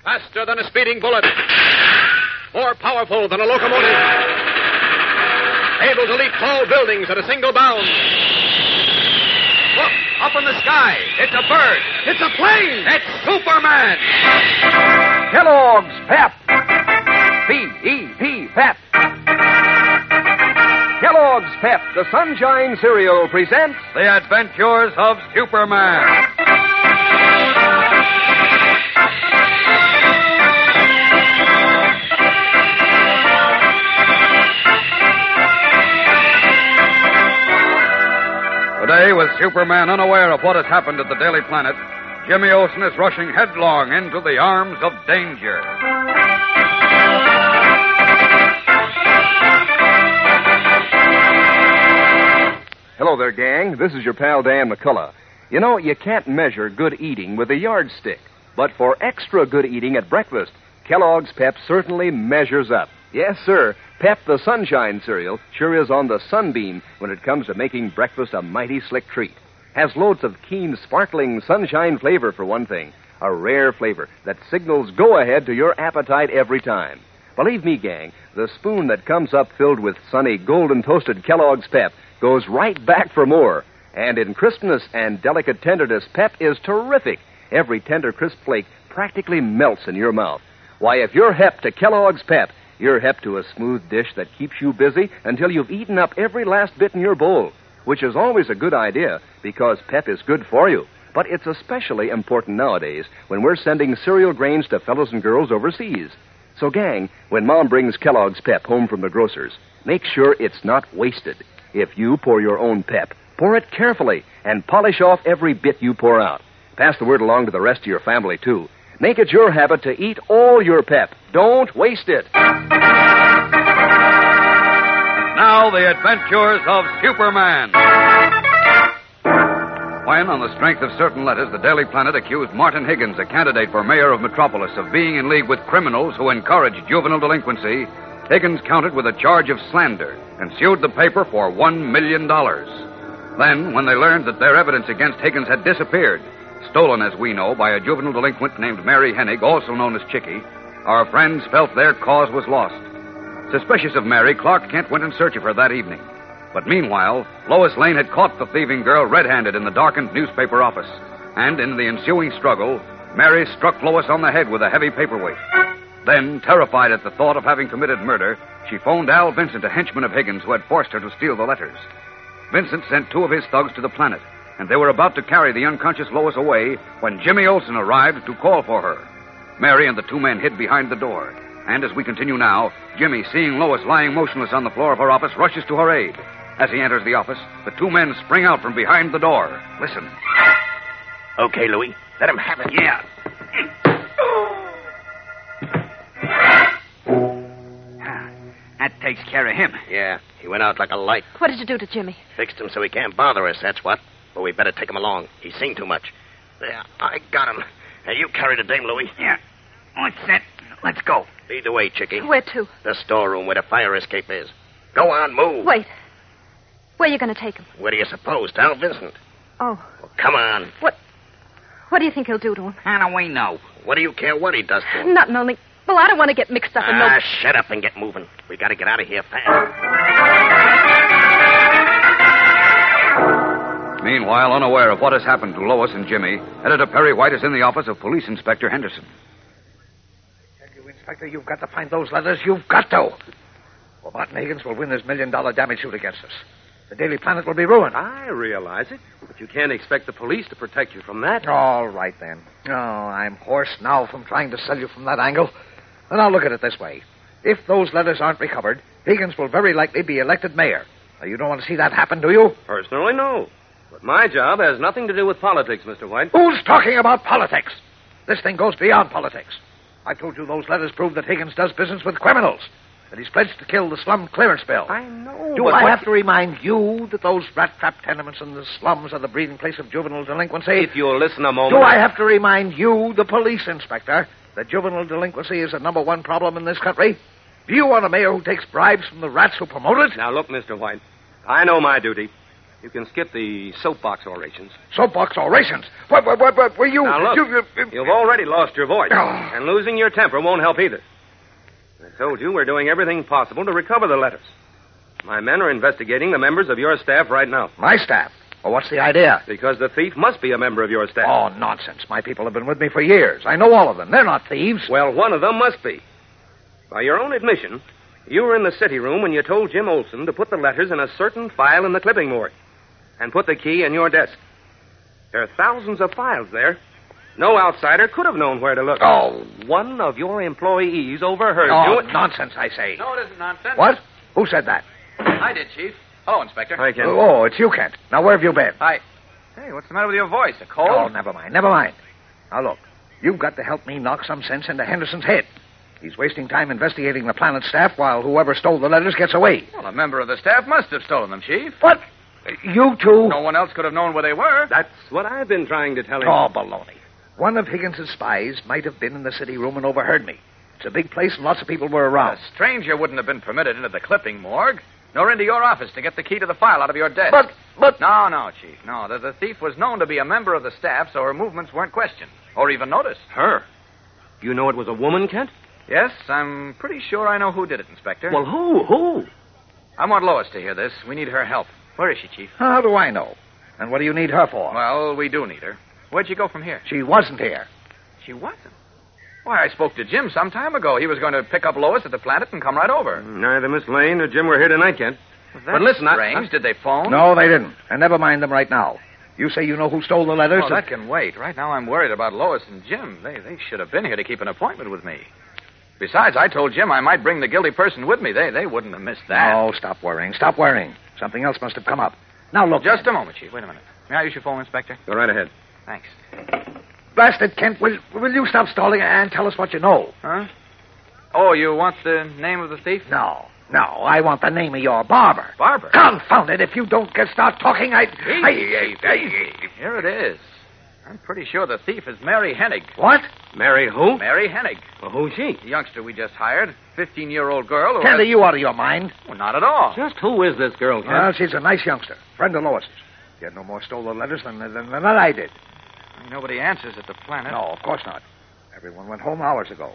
Faster than a speeding bullet. More powerful than a locomotive. Able to leap tall buildings at a single bound. Look, up in the sky. It's a bird. It's a plane. It's Superman. Kellogg's Pep. P-E-P, Pep. Kellogg's Pep, the Sunshine Cereal, presents The Adventures of Superman. Today, with Superman unaware of what has happened at the Daily Planet, Jimmy Olsen is rushing headlong into the arms of danger. Hello there, gang. This is your pal Dan McCullough. You know, you can't measure good eating with a yardstick. But for extra good eating at breakfast, Kellogg's Pep certainly measures up. Yes, sir. Pep, the Sunshine Cereal, sure is on the sunbeam when it comes to making breakfast a mighty slick treat. Has loads of keen, sparkling sunshine flavor, for one thing. A rare flavor that signals go-ahead to your appetite every time. Believe me, gang, the spoon that comes up filled with sunny, golden toasted Kellogg's Pep goes right back for more. And in crispness and delicate tenderness, Pep is terrific. Every tender, crisp flake practically melts in your mouth. Why, if you're hep to Kellogg's Pep, you're hep to a smooth dish that keeps you busy until you've eaten up every last bit in your bowl, which is always a good idea because Pep is good for you. But it's especially important nowadays when we're sending cereal grains to fellows and girls overseas. So, gang, when Mom brings Kellogg's Pep home from the grocer's, make sure it's not wasted. If you pour your own Pep, pour it carefully and polish off every bit you pour out. Pass the word along to the rest of your family, too. Make it your habit to eat all your Pep. Don't waste it. Now, the adventures of Superman. When, on the strength of certain letters, the Daily Planet accused Martin Higgins, a candidate for mayor of Metropolis, of being in league with criminals who encourage juvenile delinquency, Higgins countered with a charge of slander and sued the paper for $1 million. Then, when they learned that their evidence against Higgins had disappeared, stolen, as we know, by a juvenile delinquent named Mary Hennig, also known as Chickie, our friends felt their cause was lost. Suspicious of Mary, Clark Kent went in search of her that evening. But meanwhile, Lois Lane had caught the thieving girl red-handed in the darkened newspaper office. And in the ensuing struggle, Mary struck Lois on the head with a heavy paperweight. Then, terrified at the thought of having committed murder, she phoned Al Vincent, a henchman of Higgins who had forced her to steal the letters. Vincent sent two of his thugs to the Planet, and they were about to carry the unconscious Lois away when Jimmy Olsen arrived to call for her. Mary and the two men hid behind the door. And as we continue now, Jimmy, seeing Lois lying motionless on the floor of her office, rushes to her aid. As he enters the office, the two men spring out from behind the door. Listen. Okay, Louie. Let him have it. Yeah. That takes care of him. Yeah, he went out like a light. What did you do to Jimmy? Fixed him so he can't bother us, that's what. But we better take him along. He's seen too much. There, I got him. Now, you carry the dame, Louie. Yeah. What's that? Let's go. Lead the way, Chickie. Where to? The storeroom where the fire escape is. Go on, move. Wait. Where are you going to take him? Where do you suppose? To Al Vincent. Oh. Well, come on. What do you think he'll do to him? How do we know? What do you care what he does to him? Nothing, only... Well, I don't want to get mixed up in no... Shut up and get moving. We got to get out of here fast. Meanwhile, unaware of what has happened to Lois and Jimmy, Editor Perry White is in the office of Police Inspector Henderson. I tell you, Inspector, you've got to find those letters. You've got to. Or Martin Higgins will win this $1 million damage suit against us. The Daily Planet will be ruined. I realize it, but you can't expect the police to protect you from that. All right, then. Oh, I'm hoarse now from trying to sell you from that angle. And I'll look at it this way. If those letters aren't recovered, Higgins will very likely be elected mayor. Now, you don't want to see that happen, do you? Personally, no. But my job has nothing to do with politics, Mr. White. Who's talking about politics? This thing goes beyond politics. I told you those letters prove that Higgins does business with criminals. That he's pledged to kill the slum clearance bill. I know. Do I have to remind you that those rat-trap tenements in the slums are the breeding place of juvenile delinquency? If you'll listen a moment... Do I have to remind you, the police inspector, that juvenile delinquency is the number one problem in this country? Do you want a mayor who takes bribes from the rats who promote it? Now, look, Mr. White, I know my duty. You can skip the soapbox orations. Soapbox orations? What were you... Now, look, you've already lost your voice, Oh. and losing your temper won't help either. I told you we're doing everything possible to recover the letters. My men are investigating the members of your staff right now. My staff? Well, what's the idea? Because the thief must be a member of your staff. Oh, nonsense. My people have been with me for years. I know all of them. They're not thieves. Well, one of them must be. By your own admission, you were in the city room when you told Jim Olson to put the letters in a certain file in the clipping morgue and put the key in your desk. There are thousands of files there. No outsider could have known where to look. Oh. One of your employees overheard Oh, you. nonsense, I say. No, it isn't nonsense. What? Who said that? I did, Chief. Hello, Inspector. Hi, Ken. Oh, it's you, Kent. Now, where have you been? Hi. Hey, what's the matter with your voice? A cold? Oh, never mind. Now, look. You've got to help me knock some sense into Henderson's head. He's wasting time investigating the Planet staff while whoever stole the letters gets away. Well, a member of the staff must have stolen them, Chief. What? You two? No one else could have known where they were. That's what I've been trying to tell him. Oh, baloney. One of Higgins's spies might have been in the city room and overheard me. It's a big place and lots of people were around. A stranger wouldn't have been permitted into the clipping morgue, nor into your office to get the key to the file out of your desk. But... No, Chief. No, the thief was known to be a member of the staff, so her movements weren't questioned or even noticed. Her? You know it was a woman, Kent? Yes, I'm pretty sure I know who did it, Inspector. Well, who? I want Lois to hear this. We need her help. Where is she, Chief? How do I know? And what do you need her for? Well, we do need her. Where'd she go from here? She wasn't here. She wasn't. Why, I spoke to Jim some time ago. He was going to pick up Lois at the Planet and come right over. Neither Miss Lane nor Jim were here tonight, Kent. But listen, strange. Did they phone? No, they didn't. And never mind them right now. You say you know who stole the letters? Oh, that can wait. Right now I'm worried about Lois and Jim. They should have been here to keep an appointment with me. Besides, I told Jim I might bring the guilty person with me. They wouldn't have missed that. No, stop worrying. Stop worrying. Something else must have come up. Now, look. Just a moment, Chief. Wait a minute. May I use your phone, Inspector? Go right ahead. Thanks. Blast it, Kent. Will you stop stalling and tell us what you know? Huh? Oh, you want the name of the thief? No. I want the name of your barber. Barber? Confound it. If you don't start talking, Easy. Here it is. I'm pretty sure the thief is Mary Hennig. What? Mary who? Mary Hennig. Well, who's she? The youngster we just hired. 15-year-old girl who Kent, are has... you out of your mind? Well, not at all. Just who is this girl, Kent? Well, she's a nice youngster. Friend of Lois's. She had no more stolen letters than I did. Nobody answers at the Planet. No, of course not. Everyone went home hours ago.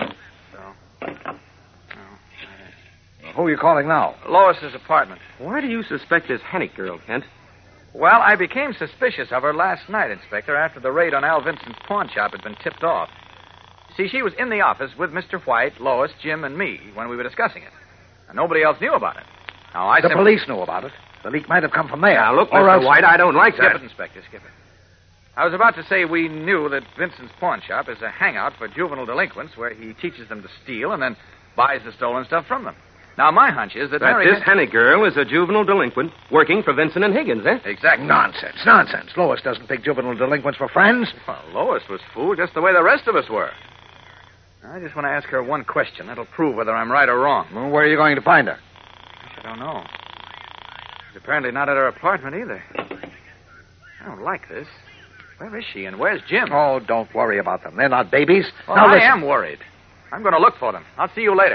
Who are you calling now? Lois's apartment. Why do you suspect this Hennick girl, Kent? Well, I became suspicious of her last night, Inspector, after the raid on Al Vincent's pawn shop had been tipped off. See, she was in the office with Mr. White, Lois, Jim, and me when we were discussing it. And nobody else knew about it. Now, The police knew about it. The leak might have come from there. Now, look, or Mr. else... White, I don't like Skip that. it, Inspector, skip it. I was about to say we knew that Vincent's pawn shop is a hangout for juvenile delinquents where he teaches them to steal and then buys the stolen stuff from them. Now, my hunch is that Mary... This Hennick girl is a juvenile delinquent working for Vincent and Higgins, eh? Exactly. Nonsense. Lois doesn't pick juvenile delinquents for friends. Well, Lois was fooled just the way the rest of us were. I just want to ask her one question. That'll prove whether I'm right or wrong. Well, where are you going to find her? I don't know. She's apparently not at her apartment either. I don't like this. Where is she and where's Jim? Oh, don't worry about them. They're not babies. Well, now, I listen. am worried. I'm going to look for them. I'll see you later.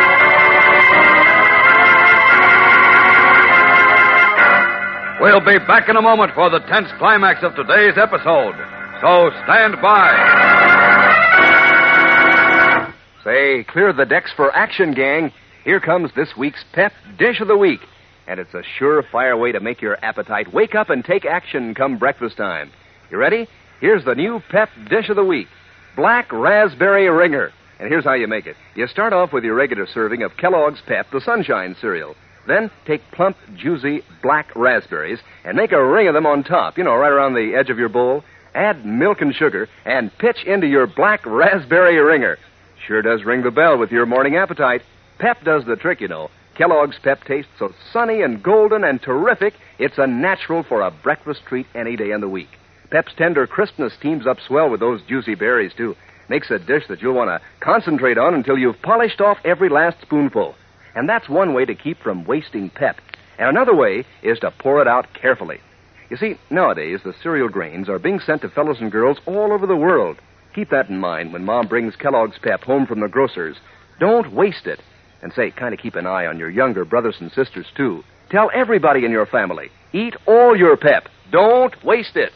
We'll be back in a moment for the tense climax of today's episode. So stand by. Say, clear the decks for action, gang. Here comes this week's Pep Dish of the Week. And it's a surefire way to make your appetite wake up and take action come breakfast time. You ready? Here's the new Pep Dish of the Week. Black Raspberry Ringer. And here's how you make it. You start off with your regular serving of Kellogg's Pep, the Sunshine cereal. Then take plump, juicy black raspberries and make a ring of them on top, right around the edge of your bowl. Add milk and sugar and pitch into your Black Raspberry Ringer. Sure does ring the bell with your morning appetite. Pep does the trick, Kellogg's Pep tastes so sunny and golden and terrific, it's a natural for a breakfast treat any day in the week. Pep's tender crispness teams up swell with those juicy berries, too. Makes a dish that you'll want to concentrate on until you've polished off every last spoonful. And that's one way to keep from wasting Pep. And another way is to pour it out carefully. You see, nowadays, the cereal grains are being sent to fellows and girls all over the world. Keep that in mind when Mom brings Kellogg's Pep home from the grocer's. Don't waste it. And say, kind of keep an eye on your younger brothers and sisters, too. Tell everybody in your family, Eat all your pep. Don't waste it.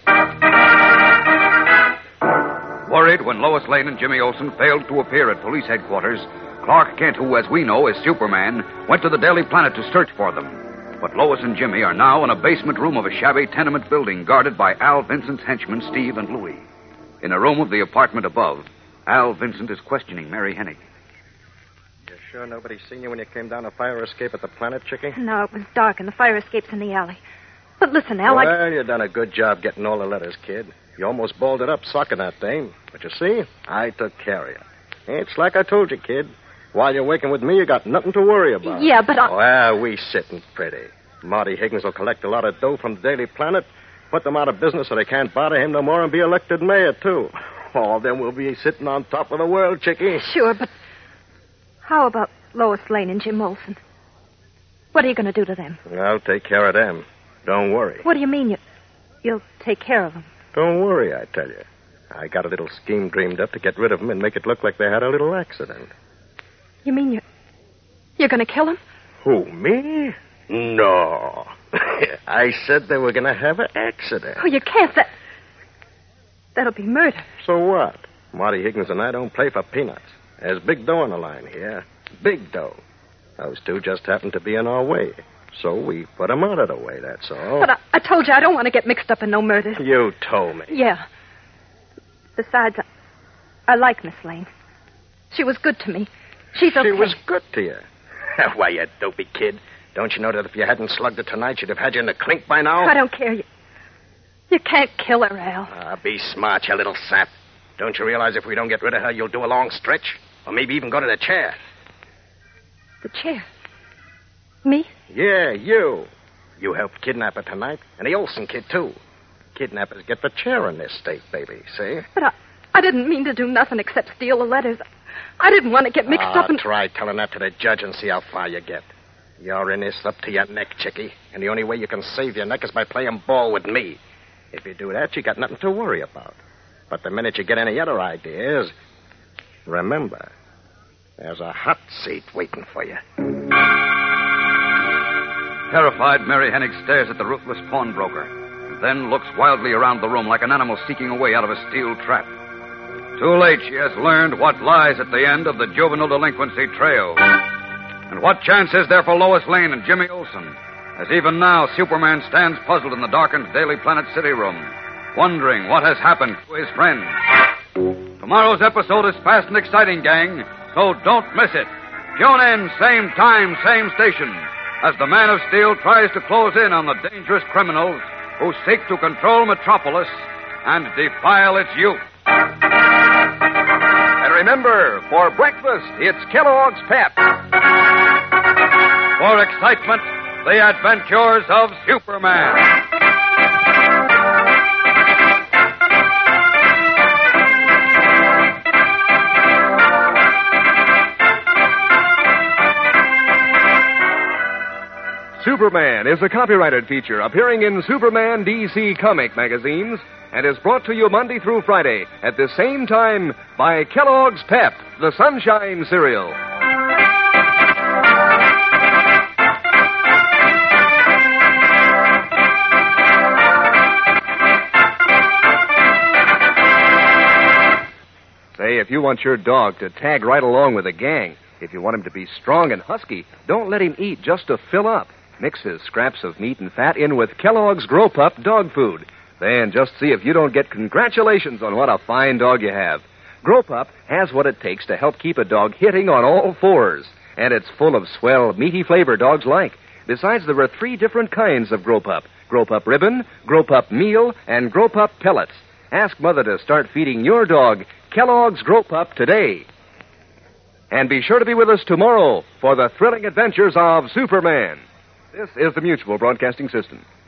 Worried when Lois Lane and Jimmy Olsen failed to appear at police headquarters, Clark Kent, who, as we know, is Superman, went to the Daily Planet to search for them. But Lois and Jimmy are now in a basement room of a shabby tenement building guarded by Al Vincent's henchmen, Steve and Louie. In a room of the apartment above, Al Vincent is questioning Mary Hennig. You sure nobody seen you when you came down a fire escape at the Planet, Chickie? No, it was dark and the fire escape's in the alley. But listen, Al, Well, you done a good job getting all the letters, kid. You almost balled it up socking that dame. But you see, I took care of you. It's like I told you, kid. While you're working with me, you got nothing to worry about. Yeah, but Well, we sitting pretty. Marty Higgins will collect a lot of dough from the Daily Planet, put them out of business so they can't bother him no more, and be elected mayor, too. Oh, then we'll be sitting on top of the world, Chickie. Sure, but how about Lois Lane and Jim Olsen? What are you going to do to them? I'll take care of them. Don't worry. What do you mean you'll take care of them? Don't worry, I tell you. I got a little scheme dreamed up to get rid of them and make it look like they had a little accident. You mean you're going to kill them? Who, me? No. I said they were going to have an accident. Oh, you can't. That'll be murder. So what? Marty Higgins and I don't play for peanuts. There's big dough on the line here. Big dough. Those two just happened to be in our way. So we put them out of the way, that's all. But I told you I don't want to get mixed up in no murders. You told me. Yeah. Besides, I like Miss Lane. She was good to me. She's okay. She was good to you. Why, you dopey kid. Don't you know that if you hadn't slugged her tonight, she'd have had you in the clink by now? I don't care. You can't kill her, Al. Be smart, you little sap. Don't you realize if we don't get rid of her, you'll do a long stretch? Or maybe even go to the chair. The chair? Me? Yeah, you. You helped kidnap her tonight, and the Olsen kid, too. Kidnappers get the chair in this state, baby, see? But I didn't mean to do nothing except steal the letters. I didn't want to get mixed up in... Try telling that to the judge and see how far you get. You're in this up to your neck, Chickie, and the only way you can save your neck is by playing ball with me. If you do that, you got nothing to worry about. But the minute you get any other ideas, remember, there's a hot seat waiting for you. Terrified, Mary Hennig stares at the ruthless pawnbroker, and then looks wildly around the room like an animal seeking a way out of a steel trap. Too late, she has learned what lies at the end of the juvenile delinquency trail. And what chance is there for Lois Lane and Jimmy Olsen, as even now Superman stands puzzled in the darkened Daily Planet city room, wondering what has happened to his friends. Tomorrow's episode is fast and exciting, gang, so don't miss it. Tune in, same time, same station, as the Man of Steel tries to close in on the dangerous criminals who seek to control Metropolis and defile its youth. And remember, for breakfast, it's Kellogg's Pep. For excitement, the adventures of Superman. Superman is a copyrighted feature appearing in Superman DC comic magazines and is brought to you Monday through Friday at the same time by Kellogg's Pep, the Sunshine Cereal. Say, if you want your dog to tag right along with the gang, if you want him to be strong and husky, don't let him eat just to fill up. Mix his scraps of meat and fat in with Kellogg's Grow Pup dog food. Then just see if you don't get congratulations on what a fine dog you have. Grow Pup has what it takes to help keep a dog hitting on all fours. And it's full of swell, meaty flavor dogs like. Besides, there are 3 different kinds of Grow Pup. Grow Pup Ribbon, Grow Pup Meal, and Grow Pup Pellets. Ask Mother to start feeding your dog Kellogg's Grow Pup today. And be sure to be with us tomorrow for the thrilling adventures of Superman. This is the Mutual Broadcasting System.